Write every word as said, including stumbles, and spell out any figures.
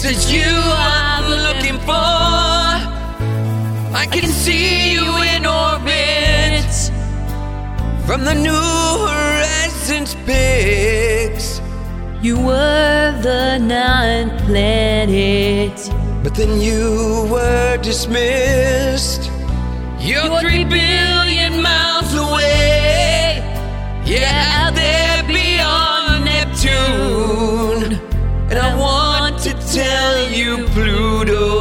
Guess it's you I'm looking for. I can see you in orbit from the New Horizons pics. You were the ninth planet, but then you were dismissed. You're, You're three billion miles away. Yeah, out there beyond Neptune. And I want to tell you, Pluto,